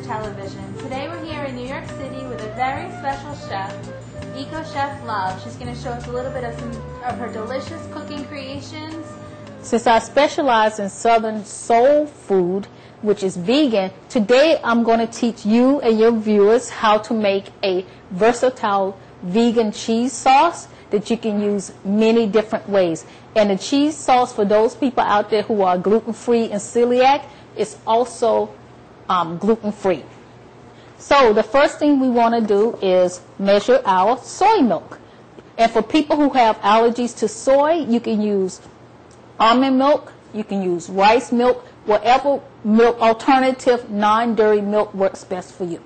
Television. Today we're here in New York City with a very special chef, Eco Chef Love. She's going to show us a little bit of some of her delicious cooking creations. Since I specialize in Southern soul food, which is vegan, today I'm going to teach you and your viewers how to make a versatile vegan cheese sauce that you can use many different ways. And the cheese sauce, for those people out there who are gluten-free and celiac, is also gluten-free. So the first thing we want to do is measure our soy milk. And for people who have allergies to soy, you can use almond milk, you can use rice milk, whatever milk alternative non-dairy milk works best for you.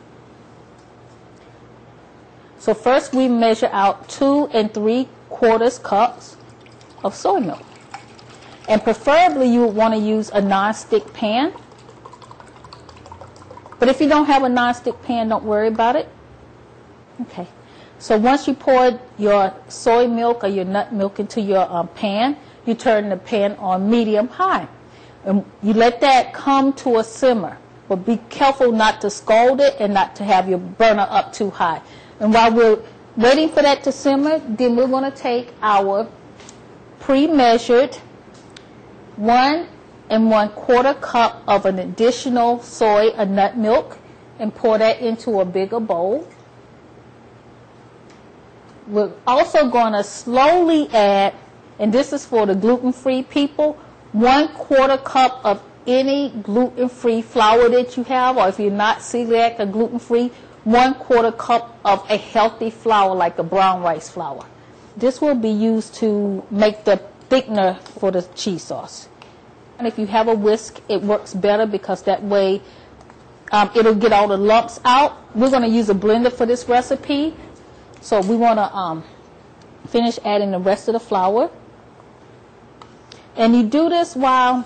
So first we measure out 2 3/4 cups of soy milk. And preferably you would want to use a non-stick pan. But if you don't have a non-stick pan, don't worry about it. Okay. So once you pour your soy milk or your nut milk into your pan, you turn the pan on medium-high. And you let that come to a simmer. But be careful not to scald it and not to have your burner up too high. And while we're waiting for that to simmer, then we're going to take our pre-measured 1 1/4 cup of an additional soy or nut milk and pour that into a bigger bowl. We're also going to slowly add, and this is for the gluten-free people, 1/4 cup of any gluten-free flour that you have, or if you're not celiac or gluten-free, 1/4 cup of a healthy flour like the brown rice flour. This will be used to make the thickener for the cheese sauce. And if you have a whisk, it works better because that way it'll get all the lumps out. We're going to use a blender for this recipe. So we want to finish adding the rest of the flour. And you do this while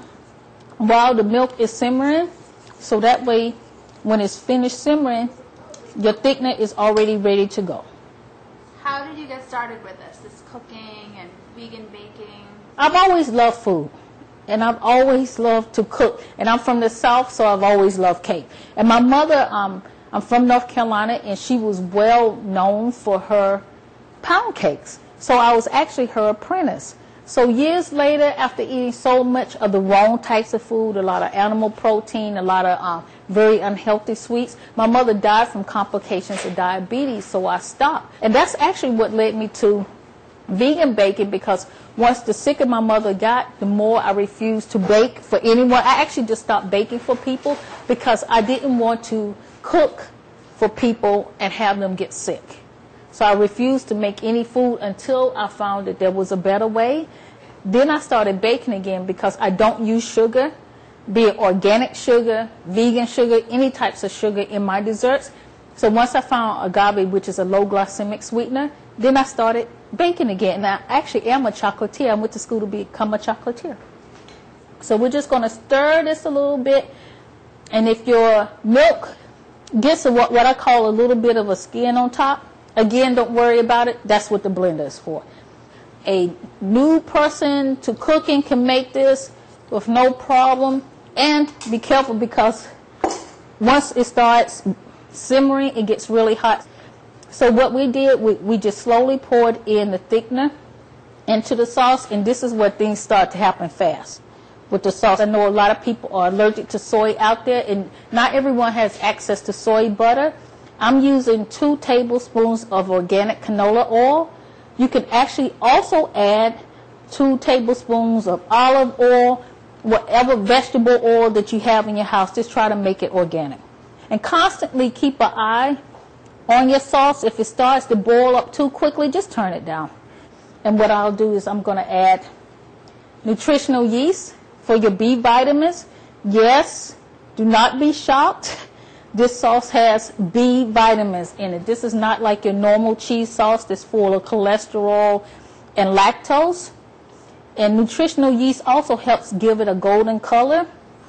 the milk is simmering. So that way, when it's finished simmering, your thickener is already ready to go. How did you get started with this cooking and vegan baking? I've always loved food. And I've always loved to cook. And I'm from the South, so I've always loved cake. And my mother, I'm from North Carolina, and she was well known for her pound cakes. So I was actually her apprentice. So years later, after eating so much of the wrong types of food, a lot of animal protein, a lot of very unhealthy sweets, my mother died from complications of diabetes, so I stopped. And that's actually what led me to vegan baking, because once the sicker my mother got, the more I refused to bake for anyone. I actually just stopped baking for people because I didn't want to cook for people and have them get sick. So I refused to make any food until I found that there was a better way. Then I started baking again because I don't use sugar, be it organic sugar, vegan sugar, any types of sugar in my desserts. So once I found agave, which is a low glycemic sweetener, then I started baking again. And I actually am a chocolatier. I went to school to become a chocolatier. So we're just going to stir this a little bit. And if your milk gets what I call a little bit of a skin on top, again, don't worry about it. That's what the blender is for. A new person to cooking can make this with no problem. And be careful because once it starts simmering, it gets really hot. So what we did, we just slowly poured in the thickener into the sauce, and this is where things start to happen fast with the sauce. I know a lot of people are allergic to soy out there, and not everyone has access to soy butter. I'm using 2 tablespoons of organic canola oil. You can actually also add 2 tablespoons of olive oil, whatever vegetable oil that you have in your house. Just try to make it organic. And constantly keep an eye on your sauce. If it starts to boil up too quickly, just turn it down. And what I'll do is I'm going to add nutritional yeast for your B vitamins. Yes, do not be shocked. This sauce has B vitamins in it. This is not like your normal cheese sauce that's full of cholesterol and lactose. And nutritional yeast also helps give it a golden color.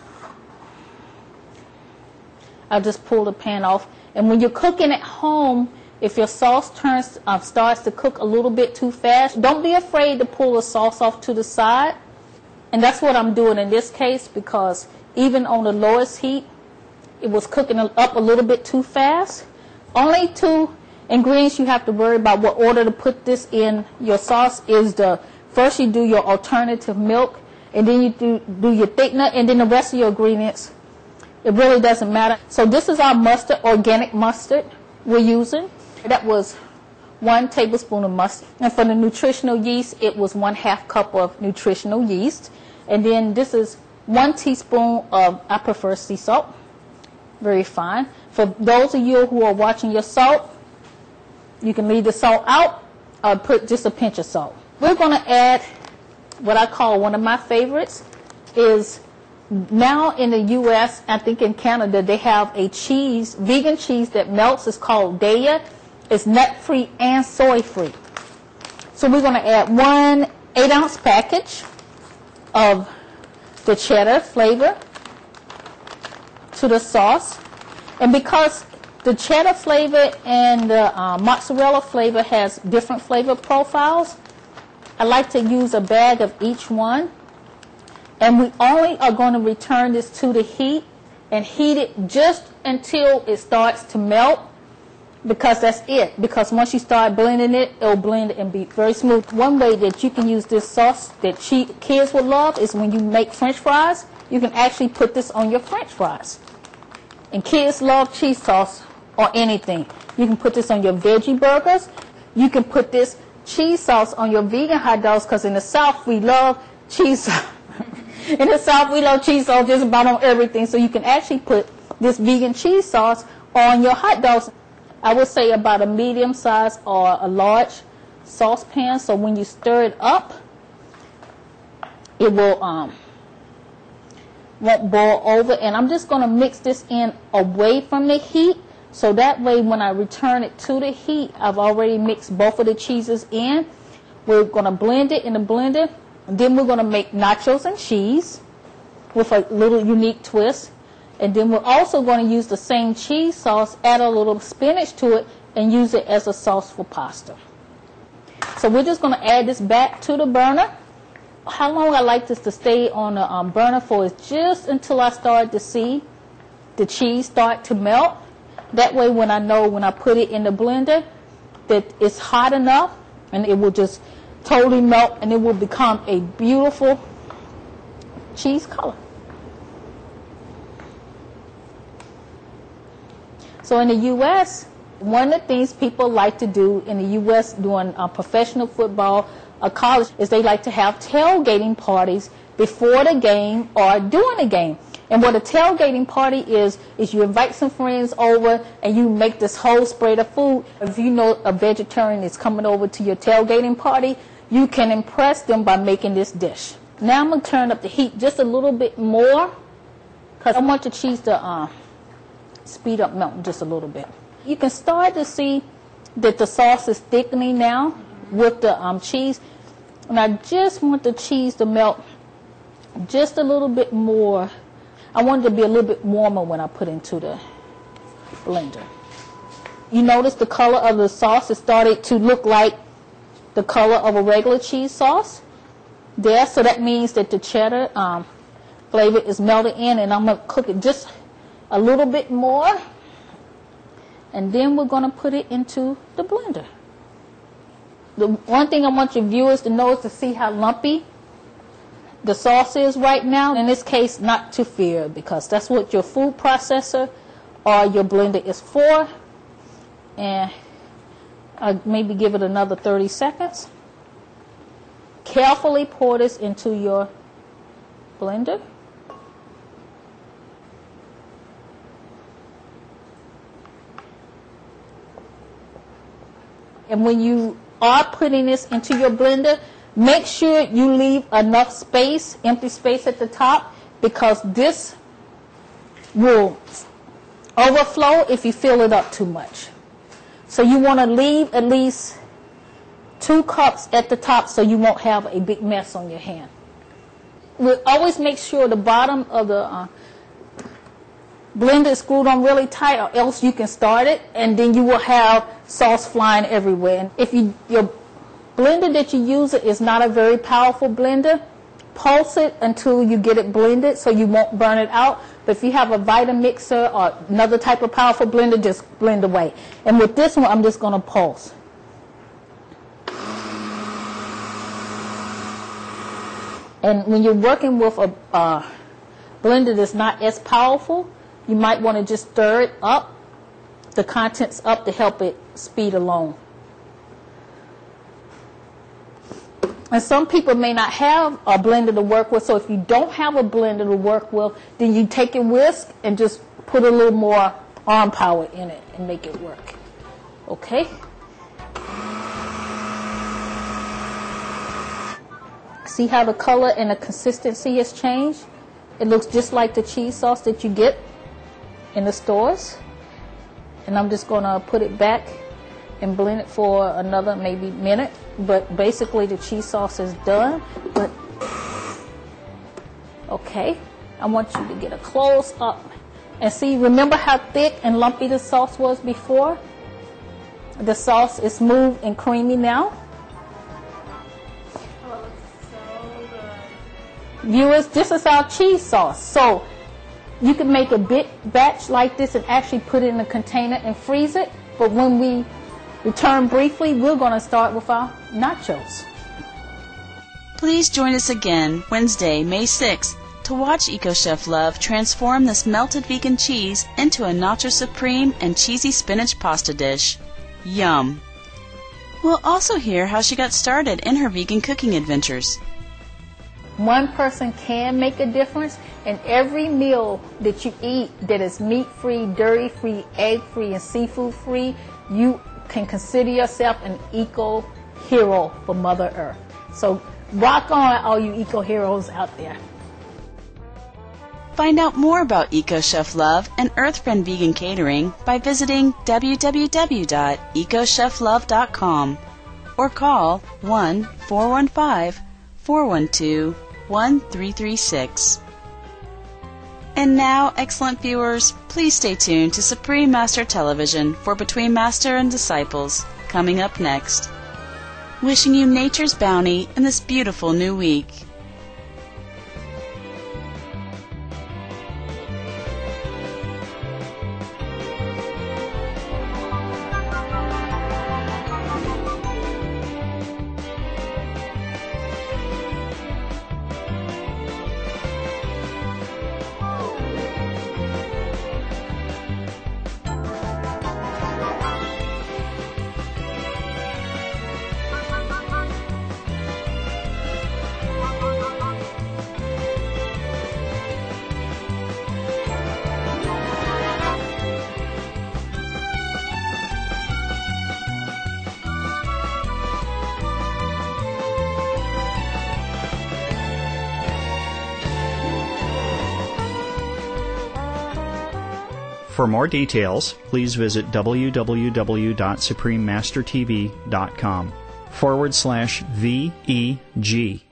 I'll just pull the pan off. And when you're cooking at home, if your sauce starts to cook a little bit too fast, don't be afraid to pull the sauce off to the side. And that's what I'm doing in this case, because even on the lowest heat, it was cooking up a little bit too fast. Only 2 ingredients you have to worry about what order to put this in your sauce is first you do your alternative milk, and then you do your thickener, and then the rest of your ingredients, it really doesn't matter. So this is our mustard, organic mustard we're using. That was 1 tablespoon of mustard. And for the nutritional yeast, it was 1/2 cup of nutritional yeast. And then this is 1 teaspoon of, I prefer sea salt, very fine. For those of you who are watching your salt, you can leave the salt out or put just a pinch of salt. We're going to add what I call one of my favorites is now in the U.S., I think in Canada, they have a cheese, vegan cheese that melts. It's called Daiya. It's nut-free and soy-free. So we're going to add 1 8-ounce package of the cheddar flavor to the sauce. And because the cheddar flavor and the mozzarella flavor has different flavor profiles, I like to use a bag of each one. And we only are going to return this to the heat and heat it just until it starts to melt, because that's it. Because once you start blending it, it'll blend and be very smooth. One way that you can use this sauce that kids will love is when you make French fries, you can actually put this on your French fries. And kids love cheese sauce or anything. You can put this on your veggie burgers. You can put this cheese sauce on your vegan hot dogs, because in the South we love cheese sauce. In the South we love cheese sauce just about on everything. So you can actually put this vegan cheese sauce on your hot dogs. I would say about a medium size or a large saucepan. So when you stir it up, it will won't boil over. And I'm just going to mix this in away from the heat, so that way when I return it to the heat, I've already mixed both of the cheeses in. We're going to blend it in the blender, and then we're going to make nachos and cheese with a little unique twist. And then we're also going to use the same cheese sauce, add a little spinach to it, and use it as a sauce for pasta. So we're just going to add this back to the burner. How long I like this to stay on the burner for is just until I start to see the cheese start to melt. That way when I know when I put it in the blender that it's hot enough, and it will just totally melt, and it will become a beautiful cheese color. So in the U.S., one of the things people like to do in the U.S. during professional football or college is they like to have tailgating parties before the game or during the game. And what a tailgating party is you invite some friends over and you make this whole spread of food. If you know a vegetarian is coming over to your tailgating party, you can impress them by making this dish. Now I'm going to turn up the heat just a little bit more, because I want the cheese to speed up melting just a little bit. You can start to see that the sauce is thickening now with the cheese. And I just want the cheese to melt just a little bit more. I want it to be a little bit warmer when I put into the blender. You notice the color of the sauce has started to look like the color of a regular cheese sauce there. So that means that the cheddar flavor is melted in, and I'm going to cook it just a little bit more. And then we're going to put it into the blender. The one thing I want your viewers to know is to see how lumpy the sauce is right now. In this case, not to fear, because that's what your food processor or your blender is for. And I'll maybe give it another 30 seconds. Carefully pour this into your blender. And when you are putting this into your blender, make sure you leave enough space, empty space at the top, because this will overflow if you fill it up too much. So you want to leave at least 2 cups at the top so you won't have a big mess on your hand. We'll always make sure the bottom of the blender is screwed on really tight, or else you can start it and then you will have sauce flying everywhere. And if your blender that you use is not a very powerful blender, pulse it until you get it blended so you won't burn it out. But if you have a Vitamixer or another type of powerful blender, just blend away. And with this one, I'm just going to pulse. And when you're working with a blender that's not as powerful, you might want to just stir it up, the contents up, to help it speed along. And some people may not have a blender to work with, so if you don't have a blender to work with, then you take a whisk and just put a little more arm power in it and make it work. Okay? See how the color and the consistency has changed? It looks just like the cheese sauce that you get in the stores. And I'm just going to put it back and blend it for another maybe minute. But basically the cheese sauce is done. But okay, I want you to get a close up and see, remember how thick and lumpy the sauce was before? The sauce is smooth and creamy now. Oh, it's so good. Viewers, this is our cheese sauce. So you can make a big batch like this and actually put it in a container and freeze it. But when we return briefly, we're going to start with our nachos. Please join us again Wednesday, May 6th to watch EcoChef Love transform this melted vegan cheese into a Nacho Supreme and cheesy spinach pasta dish. Yum! We'll also hear how she got started in her vegan cooking adventures. One person can make a difference, and every meal that you eat that is meat-free, dairy-free, egg-free, and seafood-free, you can consider yourself an eco-hero for Mother Earth. So rock on, all you eco-heroes out there. Find out more about EcoChef Love and Earthfriend Vegan Catering by visiting www.ecocheflove.com or call 1-415-412-1336. And now, excellent viewers, please stay tuned to Supreme Master Television for Between Master and Disciples, coming up next. Wishing you nature's bounty in this beautiful new week. For more details, please visit www.suprememastertv.com /VEG.